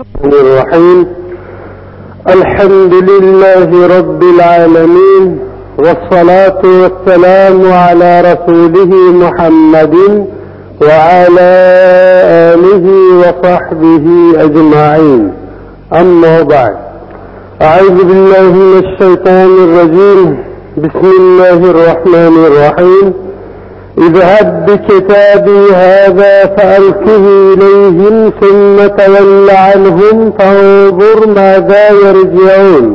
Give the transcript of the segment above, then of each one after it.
الرحيم. الحمد لله رب العالمين، والصلاة والسلام على رسوله محمد وعلى آله وصحبه أجمعين. أما بعد، أعوذ بالله من الشيطان الرجيم. بسم الله الرحمن الرحيم. اذهب بكتابي هذا فألقه إليهم ثم تول عنهم فانظر ماذا يرجعون.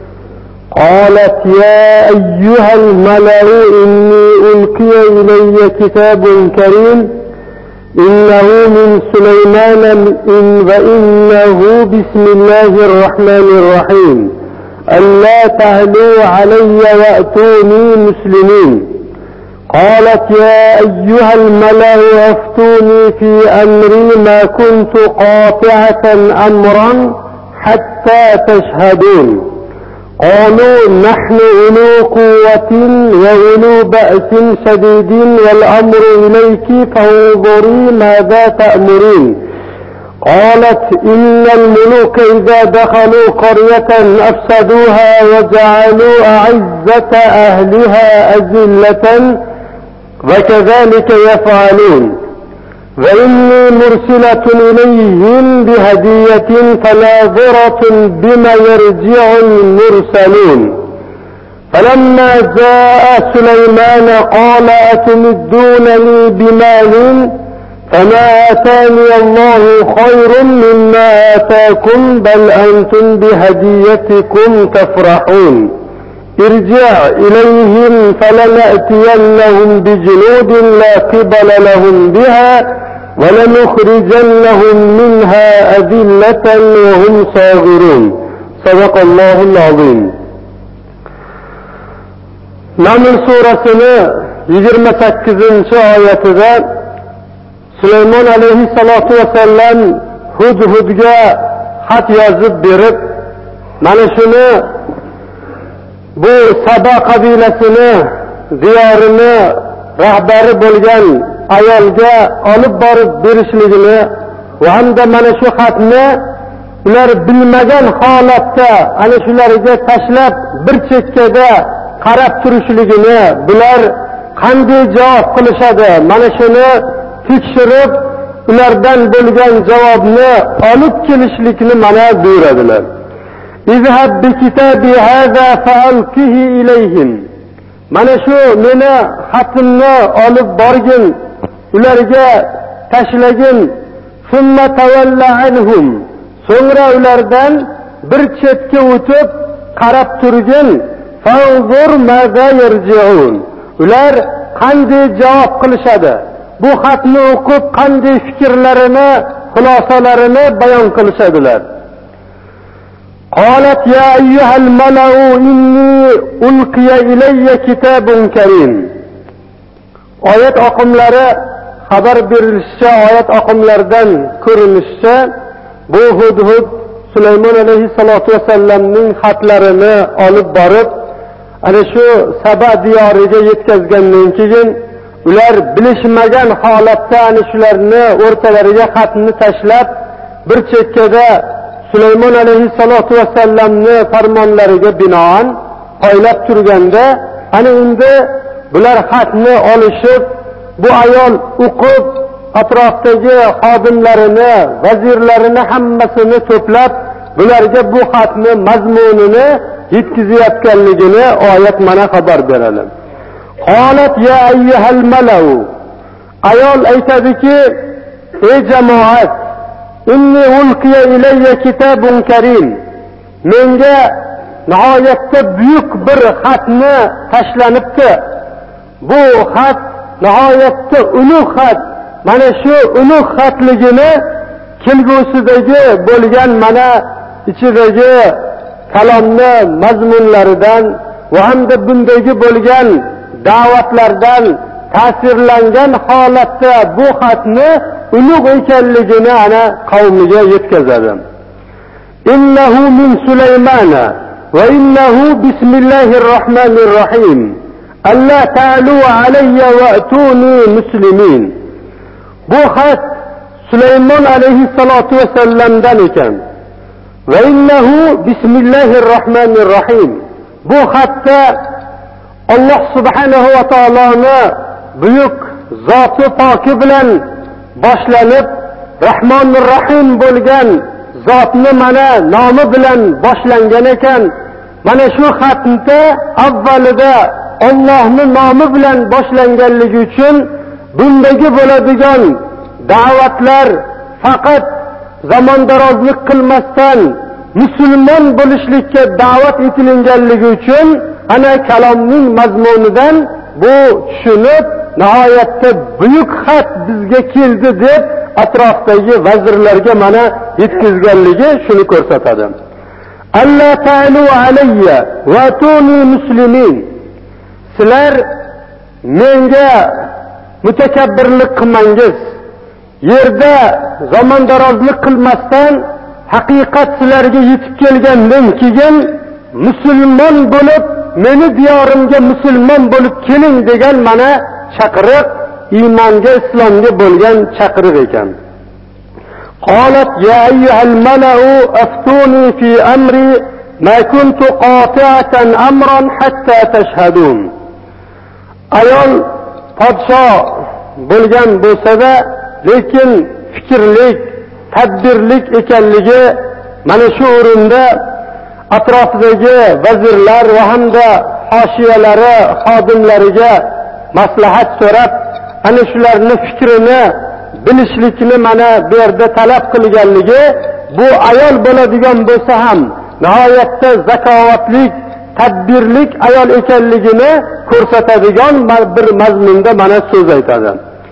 قالت يا أيها الملأ إني ألقي إلي كتاب كريم إنه من سليمان وإنه بسم الله الرحمن الرحيم ألا تعلوا علي وأتوني مسلمين. قالت يا أيها الملأ أفتوني في أمري ما كنت قاطعة أمرا حتى تشهدون. قالوا نحن أولو قوة وأولو بأس شديد والأمر إليك فانظري ماذا تأمرين. قالت إن الملوك إذا دخلوا قرية أفسدوها وجعلوا أعزة أهلها أذلة وكذلك يفعلون. وإني مرسلة إليهم بهدية فناظرة بما يرجع المرسلون. فلما جاء سليمان قال أتمدونني بمال فما آتاني الله خير مما آتاكم بل أنتم بهديتكم تفرحون. ارجع إليهم فلنأتينهم بجنود لا قبل لهم بها ولنخرجنهم منها أذلة وهم صاغرون. صدق الله العظيم. Naml surasini 28-oyatida Sulaymon alayhissalatu vassalam Hudhudga xat yozib berib, mana shuni bu Saba qabilasini diyorini rahbari bo'lgan ayolga olib borib berishligini va hamda mana shu xatni ular bilmagan holatda ana shularga tashlab bir chekkada qarab turishligini, bular qanday javob qilishadi mana shuni tekshirib ulardan bo'lgan javobni olib kelishlikni mana buyuradilar. İzhab bi kitabi hada fa'alqihi ilayhim. Mana shu meni xatimni olib borgin, ularga tashlagin. Summa tawalla anhum. So'ngra ulardan bir chetga o'tib qarab turgin. Fanzur maza yarji'un. Ular qanday javob qilishadi? Bu xatni o'qib qanday fikrlarini, xulosalarini bayon qilishadilar. قالت يا أيها الملأ إني ألقي إلي كتاب كريم. Oyat oqimlari xabar berilishicha, oyat oqimlaridan ko'rinishicha bu Hudhud Sulaymon alayhissalatu vassalamning xatlarini olib borib ana shu Saba diyoriga yetkazgandan keyin ular bilishmagan holatda ana shularni o'rtalariga xatni tashlab bir chekkada Sulaymon alayhissalatu vassalamni farmonlariga binoan poylab turganda ana endi bular xatni olishib bu ayol o'qib atrofdagi xodimlarini, vazirlarini hammasini to'plab bularga bu xatni mazmunini yetkazayotganligini oyat mana xabar beradi. Qolat ya ayyuhal malau. Ayol aytadiki, ey jamoat, inni ulqiya ilayya kitabun karim. Menga nihoyatda buyuk bir xatni tashlanibdi. Bu xat nihoyatda ulug' xat. Mana shu ulug' xatligini kelgusidagi bo'lgan mana ichidagi kalomni mazmunlaridan va hamda bundagi bo'lgan da'vatlardan ta'sirlangan holatda bu xatni ulug' ekanligini ana qavmiga yetkazadi. Innahu min Sulaymana va innahu bismillahir rohmanir rohim. Alla ta'lu alayya va atuni muslimin. Bu xat Sulaymon alayhissalatu vassalamdan ekan. va innahu bismillahirrohmanirrohim. Bu xatda Alloh subhanahu va taoloni buyuk zoti poki bilan boshlanib, Rahmonur Rahim bo'lgan zotni mana nomi bilan boshlangan ekan. Mana shu xatda avvalida Allohning nomi bilan boshlanganligi uchun bundagi bo'ladigan da'vatlar faqat zamondarozlik qilmasdan musulmon bo'lishlikka da'vat etilganligi uchun ana kalomning mazmunidan bu tushunib, nihoyatda buyuk xat bizga keldi deb atrofdagi vazirlarga mana yetkazganligi shuni ko'rsatadi. Alla ta'alu alayya va atuni muslimin. Sizlar menga mutakabbirlik qilmangiz. Yerda zamondarozlik qilmasdan haqiqat sizlarga yetib kelgandan keyin musulmon bo'lib, meni diyorimga musulmon bo'lib keling degan mana chaqiriq, iymonga, islomga bo'lgan chaqiriq ekan. Qalat ya ayyuhal mala'u aftuni fi amri ma kuntu qati'atan amran hatta tashhadun. Ayol podsho bo'lgan bo'lsa-da, lekin fikrlik, tadbirlik ekanligi mana shu o'rinda atrofidagi vazirlar va hamda hoshiyalari, xodimlariga maslahat so'rab, ana shularning fikrini bilishlikni mana bu yerda talab qilganligi, bu ayol bo'ladigan bo'lsa ham nihoyatda zakovatlik, tadbirlik ayol ekanligini ko'rsatadigan bir mazmunda mana so'z aytadi.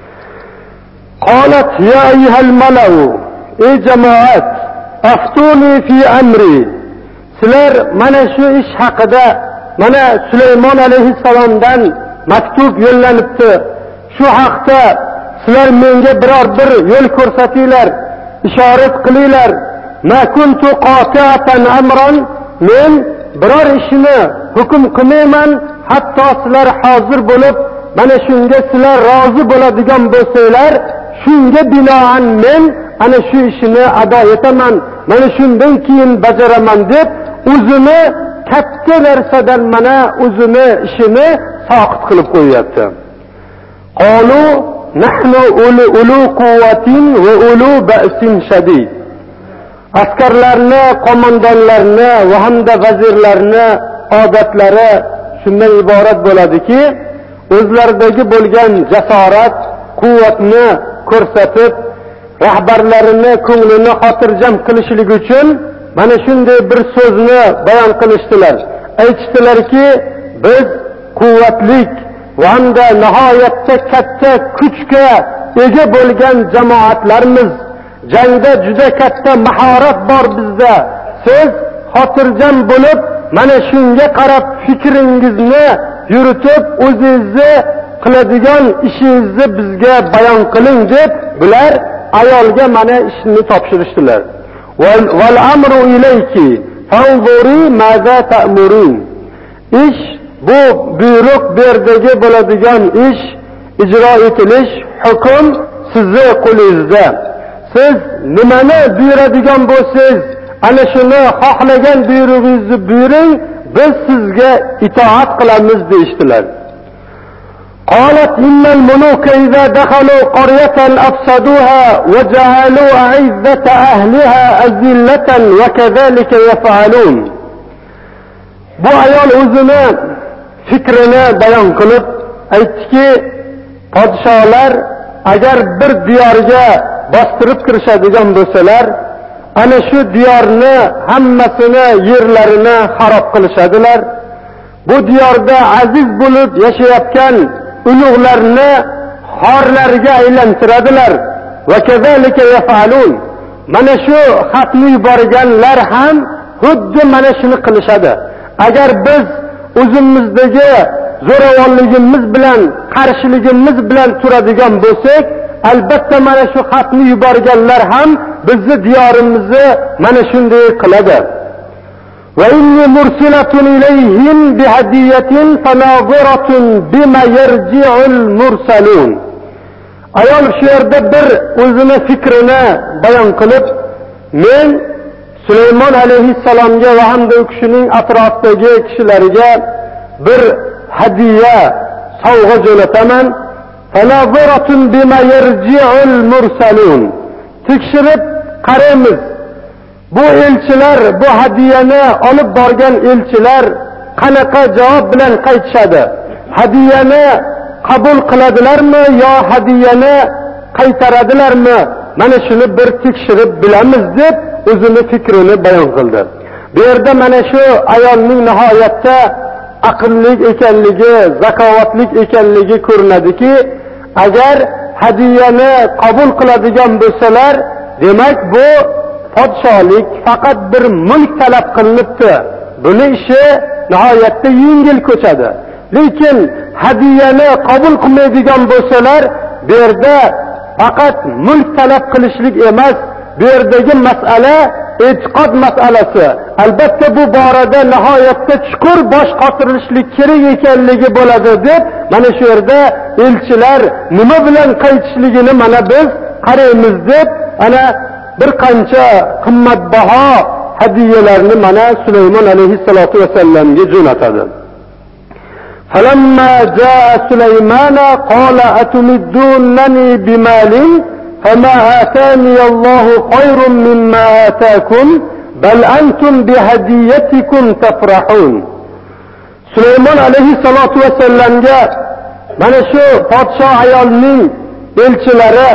Qalat ya ayyuhal mala'u, ey jamoat, aftuni fi amri. Sizlar mana shu ish haqida mana Sulaymon alayhissalomdan maktub yo'llanibdi. Shu haqda sizlar menga biror bir yo'l ko'rsatinglar, ishorat qilinglar. Ma kuntu qati'atan amran, men biror ishni hukm qilmayman, hatto sizlar hozir bo'lib mana shunga sizlar rozi bo'ladigan bo'lsanglar, shunga binoan men ana shu ishni ado etaman, mana shundan keyin bajaraman deb o'zini katta narsadan mana o'zini ishini soqit qilib qo'yapti. Qalu nahnu ulu quwwatin va ulu ba'sin shadid. Askarlarni, qo'mondonlarni va hamda vazirlarni odatlari shundan iborat bo'ladiki, o'zlaridagi bo'lgan jasorat, quvvatni ko'rsatib, rahbarlarini ko'nglini xotirjam qilishlik uchun mana shunday bir so'zni bayon qilishdilar. Aytishdilarki, biz quvvatlik va hamda nihoyatda katta kuchga ega bo'lgan jamoatlarimiz. Jangda juda katta mahorat bor bizda. Siz xotirjam bo'lib, mana shunga qarab fikringizni yuritib, o'zingizni qiladigan ishingizni bizga bayon qiling deb bular ayolga mana ishni topshirishdilar. Val amru ilayki fanzuri maza ta'murin. Ish bu buyruq berdagi bo'ladigan ish, ijro etilish, hukm sizni qo'lingizda. Siz nimani buyuradigan bo'lsangiz, ana shuni xohlagan buyrug'ingizni buyuring, biz sizga itoat qilamiz deyishdilar. قالت إن الملوك إذا دخلوا قرية أفسدوها وجعلوا أعزة أهلها أذلة وكذلك يفعلون. Bu ayol o'zini fikrini bayon qilib aytdiki, podsholar agar bir diyorga bostirib kirishadigan bo'lsalar, ana shu diyorni hammasini, yerlarini xarob qilishadilar. Bu diyorda aziz bo'lib yashayotgan ulug'larni xorlarga aylantiradilar. Va kazalika yafalun. Mana shu xatni yuborganlar ham xuddi mana shuni qilishadi. Agar biz o'zimizdagi zo'ravonligimiz bilan, qarshiligimiz bilan turadigan bo'lsak, albatta mana shu xatni yuborganlar ham bizni diyorimizni mana shunday qiladi. Va inni mursilatun ilayhim bihadiyatin fanaziratun bima yarji'ul mursalun. Ayol shu yerda bir o'zini fikrini bayon qilib, men Sulaymon alayhissalomga va hamda u kishining atrofidagi kishilarga bir hadiya sovg'a jo'nataman. Fanaziratun bima yarji'ul mursalun. Tekshirib qaraymiz. Bu elchilar, bu hadiyani olib borgan elchilar qanaqa javob bilan qaytishadi? Hadiyani qabul qiladilarmi yo hadiyani qaytaradilarmi? Mana shuni bir tekshirib bilamiz deb o'zini fikrini bayon qildi. Bu yerda mana shu ayolning nihoyatda aqlli ekanligi, zakovatli ekanligi ko'rinadiki, agar hadiyani qabul qiladigan bo'lsalar, demak bu podshohlik faqat bir mulk talab qilinibdi. Buni ishi nihoyatda yengil ko'chadi. Lekin hadiyani qabul qilmaydigan bo'lsalar, bu yerda faqat mulk talab qilishlik emas, bu yerdagi masala e'tiqod masalasi. Albatta bu borada nihoyatda chuqur bosh qotirishlik kerak ekanligi bo'ladi deb mana shu yerda elchilar nima bilan qaytishligini mana biz qaraymiz deb ana bir qancha qimmatbaho hadiyalarni mana Sulaymon alayhissalatu vasallamga jo'natadi. فَلَمَّا جَاءَ سُلَيْمَانَ قَالَ أَتُمِدُّونَنِي بِمَالٍ فَمَا آتَانِيَ اللَّهُ خَيْرٌ مِّمَّا آتَاكُمْ بَلْ أَنْتُمْ بِهَدِيَّتِكُمْ تَفْرَحُونَ. Sulaymon alayhissalatu vasallamga mana shu podshoh ayolning elchilari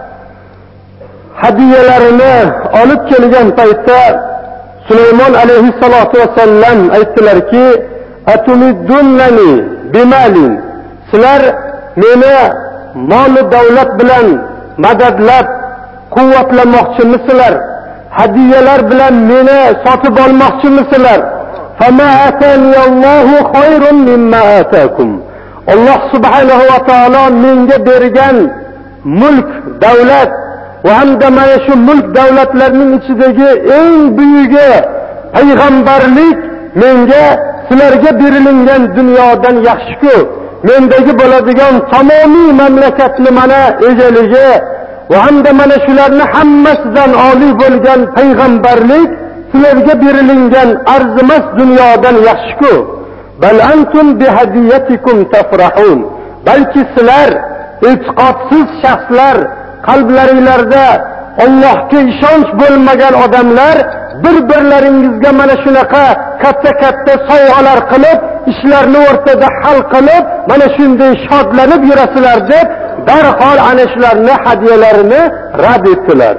hadiyalarini olib kelgan paytda Sulaymon alayhissalatu vasallam aytdilarki, atumiddunni bimalin, sizlar meni mol davlat bilan madadlab quvvatlamoqchimisizlar? Hadiyalar bilan meni sotib olmoqchimisizlar? Fama ataniyallohu khayrun mimma atakum. Alloh subhanahu va taolo menga bergan mulk, davlat va hamda mana shu mulk davlatlarning ichidagi eng buyugi payg'ambarlik menga sizlarga berilingan dunyodan yaxshi-ku. Mendagi bo'ladigan tamomiy mamlakatni mana egaligi va hamda mana shularni hammasidan oliy bo'lgan payg'ambarlik sizlarga berilingan arzimas dunyodan yaxshi-ku. Bal antum bihadiyatikum tafrahun. Balki sizlar e'tiqodsiz shaxslar, qalblaringizda Allohga ishonch bo'lmagan odamlar bir-birlaringizga mana shunaqa katta-katta sovg'alar qilib, ishlarni o'rtada hal qilib, mana shunday shodlanib yurasizlar deb darhol ana shularni hadiyalarini rad etdilar.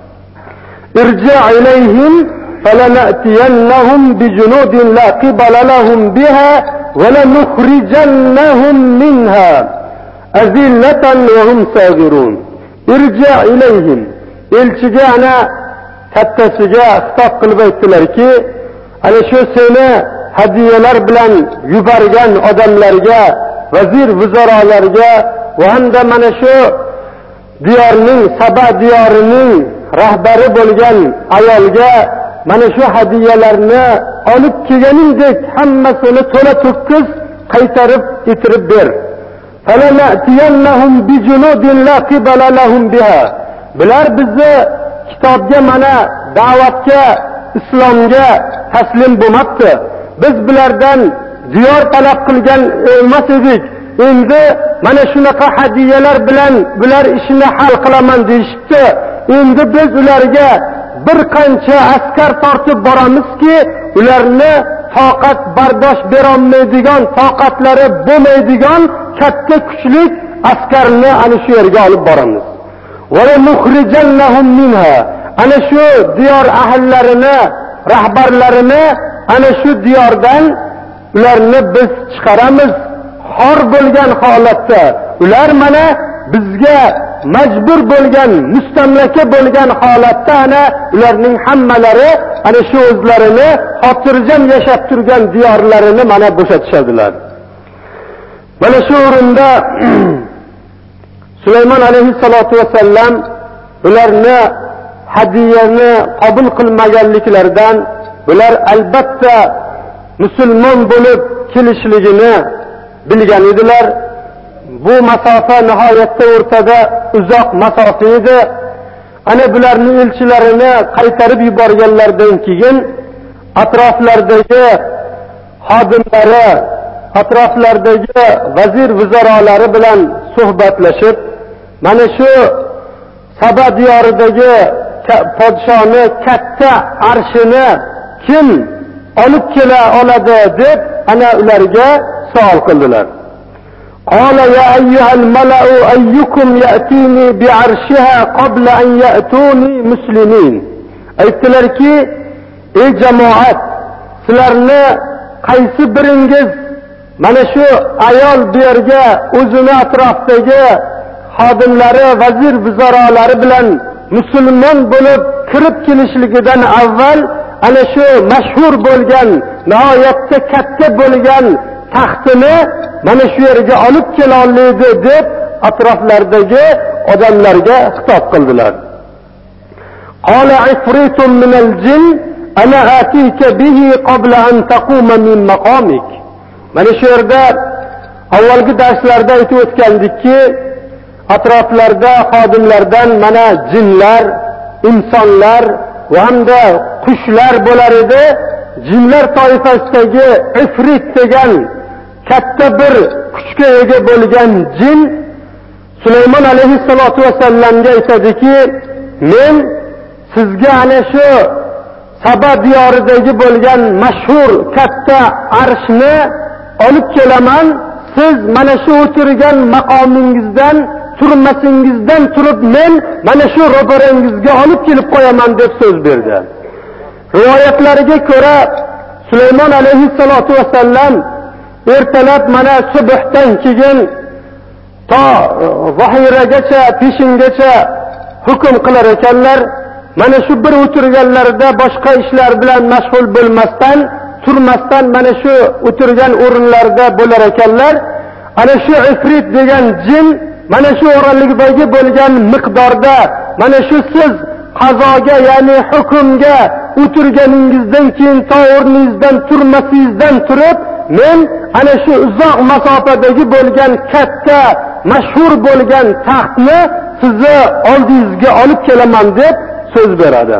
Irji' ilayhim falanatiyannahum bijunudin la qibala lahum biha wa lanukhrijannahum minha azillatan wa hum sagirun. Irji' ilayhim, elchiga ana kattasiga xitob qilib aytdilarki, ana shu seni hadiyalar bilan yuborgan odamlarga, vazir vizarolarga va hamda mana shu diyorning, Saba diyorining rahbari bo'lgan ayolga mana shu hadiyalarni olib kelganingdek hammasini to'la to'kis qaytarib yetirib ber. فَلَنَأْتِيَنَّهُمْ بِجُنُودٍ لَا قِبَلَ لَهُمْ بِهَا. Bular bizni kitobga mana da'vatga, islomga taslim bo'lmabdi. Biz bulardan diyor talab qilgan emas edik. Endi mana shunaqa hadiyalar bilan bular ishini hal qilaman deyishdi. Endi biz ularga bir qancha askar tortib boramizki, ularni toqat bardosh berolmaydigan, toqatlari bo'lmaydigan katta kuchli askarni ana shu yerga olib boramiz. Va nukhrijannahum minha. Ana shu diyor ahillarini, rahbarlarini ana shu diyordan ularni biz chiqaramiz. Xor bo'lgan holatda ular mana bizga majbur bo'lgan, mustamlaka bo'lgan holatda ana ularning hammalari ana shu o'zlarini xotirjam yashab turgan diyorlarini mana bo'shatishadilar. Mana shu o'rinda Sulaymon alayhissalatu vasallam ularni hadiyani qabul qilmaganliklaridan, bular albatta musulmon bo'lib kelishligini bilgan edilar. Bu masofa nihoyatda o'rtada uzoq masofa edi. ana bularning elchilarini qaytarib yuborganlardan keyin atroflardagi xodimlari, atroflardagi vazir vuzarolari bilan suhbatlashib, mana shu Saba diyoridagi podshoni katta arshini kim olib kela oladi deb ana ularga savol qildilar. Qala ya ayyuhal mala'u ayyukum ya'tini bi'arshiha qabla an ya'tuni muslimin. Aytdilarki, ey jamoat, sizlarni qaysi biringiz mana shu ayol bu yerga o'zini atrofdagi xodimlari, vazir vuzarolari bilan musulmon bo'lib kirib kelishligidan avval ana shu mashhur bo'lgan, nihoyatda katta bo'lgan taxtini mana shu yerga olib kela oladi deb atroflardagi odamlarga xitob qildilar. Qala ifritun min al-jin ana atika bihi qabla an taquma min maqamik. Mana shu yerda avvalgi darslarda aytib o'tgandikki, atroflarda xodimlardan mana jinlar, insonlar va hamda qushlar bo'lar edi. Jinlar toifasidagi ifrit degan katta bir kuchga ega bo'lgan jin Sulaymon alayhissalatu vasallamga aytadiki, men sizga ana shu Saba diyoridagi bo'lgan mashhur katta arshni olib kelaman. Siz mana shu o'tirgan maqomingizdan turmasingizdan turib men mana shu ro'barangizga olib kelib qo'yaman deb so'z berdi. Rivoyatlarga ko'ra Sulaymon alayhissalatu vasallam ertalab mana subhdan keyin to zahiragacha, peshingacha hukm qilar ekanlar. Mana shu bir o'tirganlarida boshqa ishlar bilan mashg'ul bo'lmasdan, turmasdan mana shu o'tirgan o'rinlarda bo'lar ekanlar. Ana shu ifrit degan jin mana shu o'rinlikdagi bo'lgan miqdorda mana shu siz qazoga, ya'ni hukmga o'tirganingizdan keyin to o'rningizdan turmasingizdan turib, men ana shu uzoq masofadagi bo'lgan katta mashhur bo'lgan taxtni sizni oldingizga olib kelaman deb so'z beradi.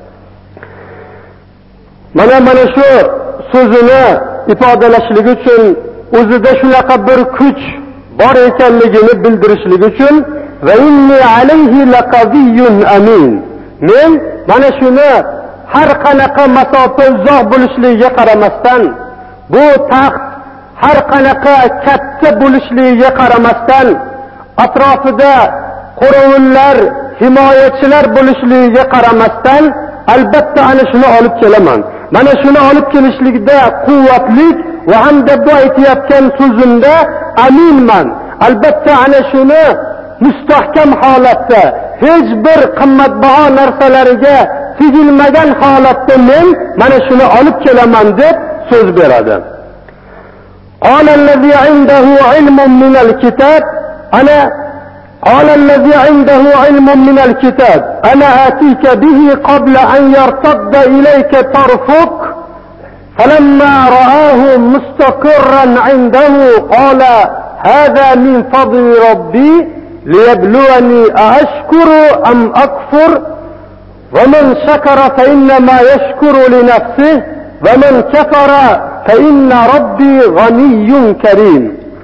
Mana shu so'zini ifodalashlik uchun, o'zida shunaqa bir kuch bor ekanligini bildirishlik uchun va inni alayhi laqaviyyun amin. Men mana shuni har qanaqa masofa uzoq bo'lishligiga qaramasdan, bu taxt har qanaqa katta bo'lishligiga qaramasdan, atrofida qo'rovullar, himoyachilar bo'lishligiga qaramasdan albatta ana shuni olib kelaman. Mana shuni olib kelishlikda quvvatlik va hamda bu aytayotgan so'zimda aminman. Albatta ana shuni mustahkam holatda, hech bir qimmatbaho narsalariga tegilmagan holatda men mana shuni olib kelaman deb so'z beradi. Qala allazi indahu ilmun min al-kitab ana قال الذي عنده علم من الكتاب أنا آتيك به قبل أن يرتد إليك طرفك فلما رآه مستقرا عنده قال هذا من فضل ربي ليبلوني أأشكر أم أكفر ومن شكر فإنما يشكر لنفسه ومن كفر فإن ربي غني كريم.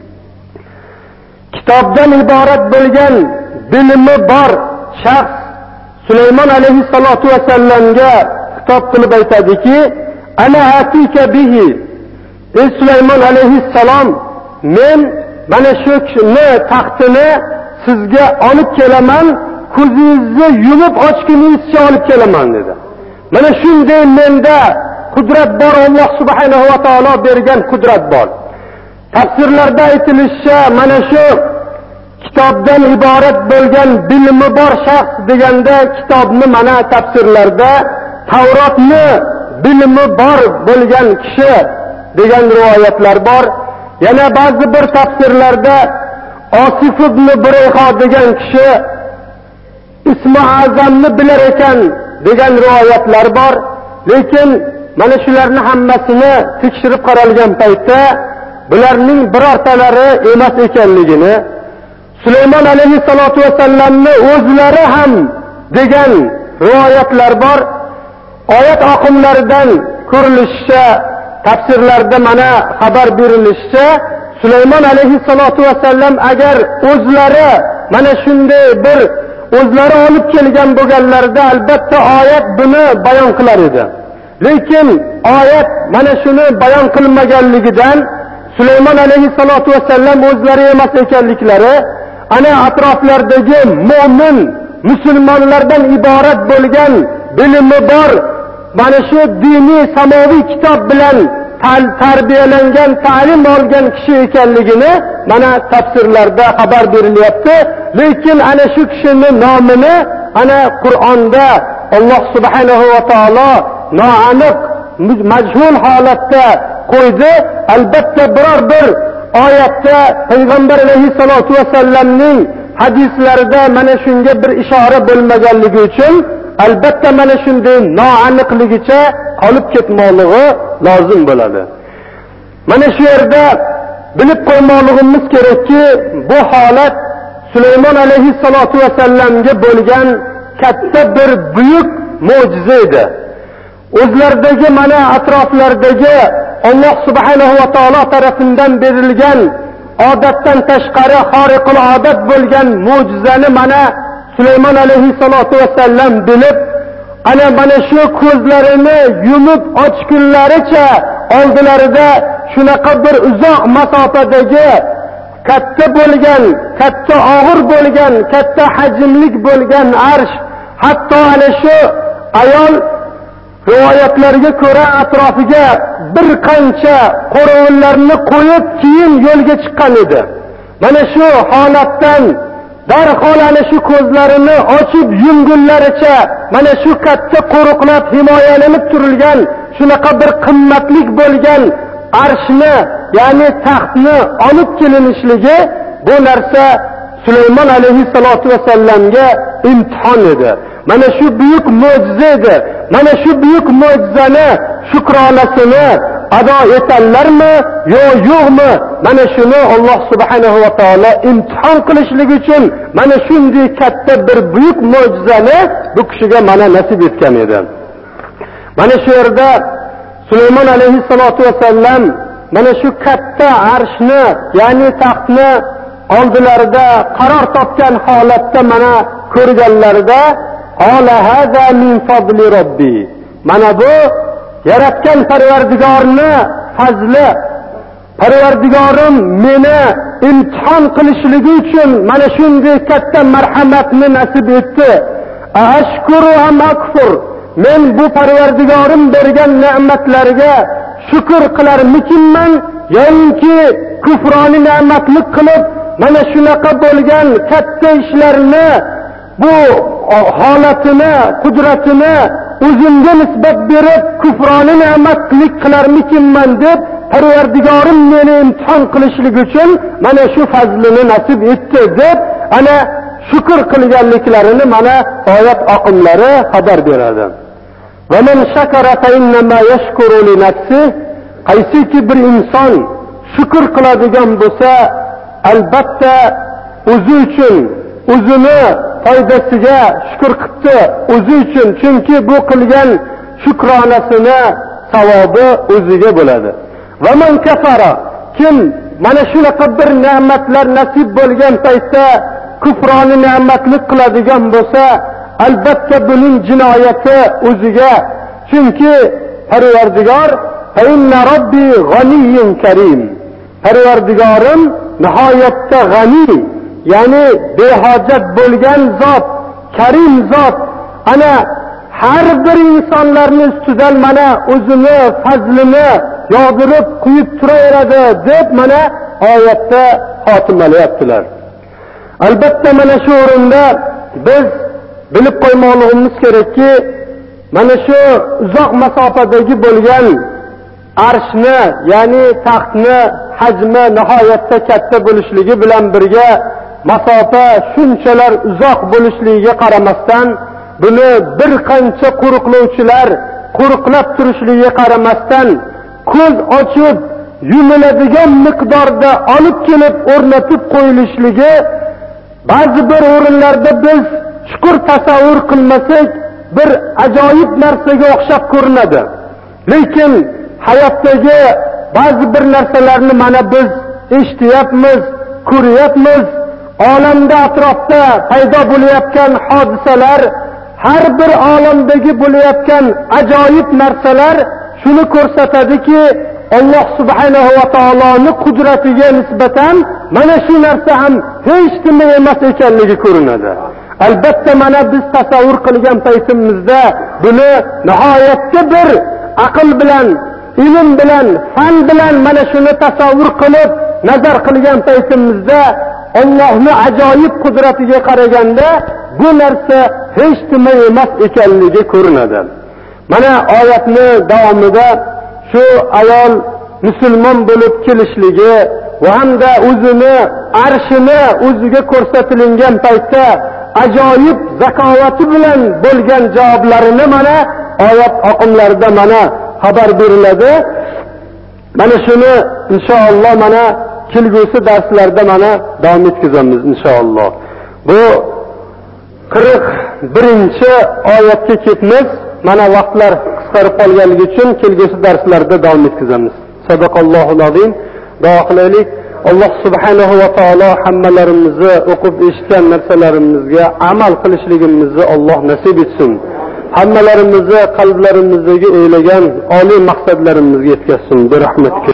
Kitobdan iborat bo'lgan bilimi bor shaxs Sulaymon alayhissalatu vasallamga xitob qilib aytadiki, ana atika bihi. Ey Sulaymon alayhissalom, men mana shu taxtini sizga olib kelaman, ko'zingizni yumib ochguningizcha olib kelaman dedi. Mana shunday menda qudrat bor, Alloh subhanahu va taolo bergan qudrat bor. Tafsirlarda aytilishicha mana shu kitobdan iborat bo'lgan bilimi bor shaxs deganda kitobni mana tafsirlarda Tavrotni bilimi bor bo'lgan kishi degan rivoyatlar bor. Yana ba'zi bir tafsirlarda Osif ibn Burayho degan kishi ismi azamni bilar ekan degan rivoyatlar bor. Lekin mana shularni hammasini tekshirib qaralgan paytda bularning birortalari emas ekanligini, Sulaymon alayhissalatu vasallamni o'zlari ham degan rivoyatlar bor. Oyat oqimlaridan ko'rilishicha, tafsirlarda mana xabar berilishicha, Sulaymon alayhissalatu vasallam agar o'zlari mana shunday bir o'zlari olib kelgan bo'lganlarida albatta oyat buni bayon qilar edi. Lekin oyat mana shuni bayon qilmaganligidan Sulaymon alayhissalatu vasallam o'zlari emas ekanliklari, ana atroflardagi mu'min musulmonlardan iborat bo'lgan bilimi bor mana shu diniy samoviy kitob bilan tarbiyalangan, ta'lim olgan kishi ekanligini mana tafsirlarda xabar berilyapti. Lekin ana shu kishining nomini ana Qur'onda Alloh subhanahu va taolo noaniq, majhul holatda qo'ydi. Albatta biror bir oyatda Payg'ambar alayhissalatu vasallamning hadislarida mana shunga bir ishora bo'lmaganligi uchun albatta mana shunday noaniqligicha qolib ketmoqligi lozim bo'ladi. Mana shu yerda bilib qo'ymoqligimiz kerakki, bu holat Sulaymon alayhissalatu vasallamga bo'lgan katta bir buyuk mo'jiza edi. O'zlaridagi mana atroflardagi Alloh subhanahu va taolo tarafidan berilgan odatdan tashqari xoriqul odat bo'lgan mo'jizani mana Sulaymon alayhissalatu vasallam bilib, ana mana shu ko'zlarini yumib ochgunlaricha oldilarida shunaqa bir uzoq masofadagi katta bo'lgan, katta og'ir bo'lgan, katta hajmlik bo'lgan arsh, hatto ana shu ayol rivoyatlarga ko'ra atrofiga bir qancha qo'rovullarni qo'yib keyin yo'lga chiqqan edi. Mana shu holatdan darhol ana shu ko'zlarini ochib yumgunlaricha mana shu katta qo'riqlab himoyalanib turilgan shunaqa bir qimmatlik bo'lgan arshni, ya'ni taxtni olib kelinishligi, bu narsa Sulaymon alayhissalatu vasallamga imtihon edi. Mana shu buyuk mo'jiza edi. Mana shu buyuk mo'jizani shukronasini ado etarlarmi yo yo'qmi, mana shuni Alloh subhanahu va taolo imtihon qilishlik uchun mana shunday katta bir buyuk mo'jizani bu kishiga mana nasib etgan edi. Mana shu yerda Sulaymon alayhissalatu vasallam mana shu katta arshni, ya'ni taxtni oldilarida qaror topgan holatda mana ko'rganlarida qala hada min fadli robbi, mana bu yaratgan Parvardigorni fazli, Parvardigorim meni imtihon qilishligi uchun mana shunday katta marhamatni nasib etdi. Ashkuru am akfur, men bu Parvardigorim bergan ne'matlarga shukr qilarmikinman yoki kufroni ne'matlik qilib mana shunaqa bo'lgan katta ishlarni, bu holatini, qudratini o'zimga nisbat berib kufroni ne'matlik qilarmikinman deb Parvardigorim meni imtihon qilishlik uchun mana shu fazlini nasib etdi deb ana shukr qilganliklarini mana oyat oqimlari xabar beradi. Va man shakara fa innama yashkuru li nafsihi, qaysiki bir inson shukr qiladigan bo'lsa albatta o'zi uchun, o'zini foydasiga shukr qildi, o'zi uchun, chunki bu qilgan shukronasini savobi o'ziga bo'ladi. Va man kafara, kim mana shunaqa bir ne'matlar nasib bo'lgan paytda kufroni ne'matlik qiladigan bo'lsa albatta buning jinoyati o'ziga, chunki Parvardigor fa inna robbi g'aniyyun karim, Parvardigorim nihoyatda g'ani, ya'ni behojat bo'lgan zot, karim zot, ana har bir insonlarning ustidan mana o'zini fazlini yog'dirib quyib turaveradi deb mana oyatda xotimalayaptilar. Albatta mana shu o'rinda biz bilib qo'ymoqligimiz kerakki, mana shu uzoq masofadagi bo'lgan arshni, ya'ni taxtni hajmi nihoyatda katta bo'lishligi bilan birga masofa shunchalar uzoq bo'lishligiga qaramasdan, buni bir qancha qo'riqlovchilar qo'riqlab turishligiga qaramasdan ko'z ochib yumiladigan miqdorda olib kelib o'rnatib qo'yilishligi, ba'zi bir o'rinlarda biz chuqur tasavvur qilmasak bir ajoyib narsaga o'xshab ko'rinadi. Lekin hayotdagi ba'zi bir narsalarni mana biz eshityapmiz, ko'ryapmiz. Olamda atrofda paydo bo'layotgan hodisalar, har bir olamdagi bo'layotgan ajoyib narsalar shuni ko'rsatadiki, Alloh subhanahu va taoloning qudratiga nisbatan mana shu narsa ham hech nima emas ekanligi ko'rinadi. Albatta mana biz tasavvur qilgan paytimizda buni nihoyatda bir aql bilan, ilm bilan, fan bilan mana shuni tasavvur qilib, nazar qilgan paytimizda Allohning ajoyib qudratiga qaraganda bu narsa hech nima emas ekanligi ko'rinadi. Mana oyatning davomida shu ayol musulmon bo'lib kelishligi va hamda o'zini arshini o'ziga ko'rsatilgan paytda ajoyib zakovati bilan bo'lgan javoblarini mana oyat oqimlarida mana xabar beriladi. Mana shuni inshaalloh mana kelgusi darslarda mana davom etkazamiz inshaalloh. Bu 41-oyatga ketmiz. Mana vaqtlar qisqarib qolganligi uchun kelgusi darslarda davom etkazamiz. Sadaqallohul azim. Duo qilaylik. Alloh subhanahu va taolo hammalarimizni o'qib eshitgan narsalarimizga amal qilishligimizni Alloh nasib etsin. Hammalarimizni qalblarimizdagi o'ylagan oliy maqsadlarimizga yetkazsin. Bi rahmatika.